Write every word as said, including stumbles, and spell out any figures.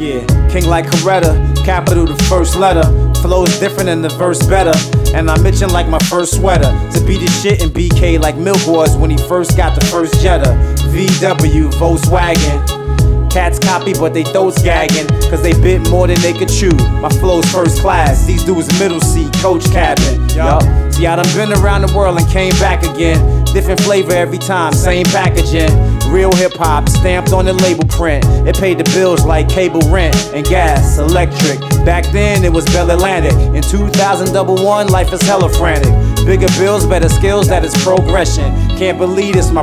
Yeah, king like Coretta, capital the first letter. Flow's different and the verse better. And I'm itching like my first sweater to be the shit in B K like Milk was when he first got the first Jetta. V W, Volkswagen. Cats copy but they throats gagging, cause they bit more than they could chew. My flow's first class, these dudes middle seat, coach cabin. Yup. See, I done been around the world and came back again. Different flavor every time, same packaging. Real hip hop, stamped on the label print. It paid the bills like cable rent and gas, electric. Back then it was Bell Atlantic. In two thousand one, life is hella frantic. Bigger bills, better skills, that is progression. Can't believe this, my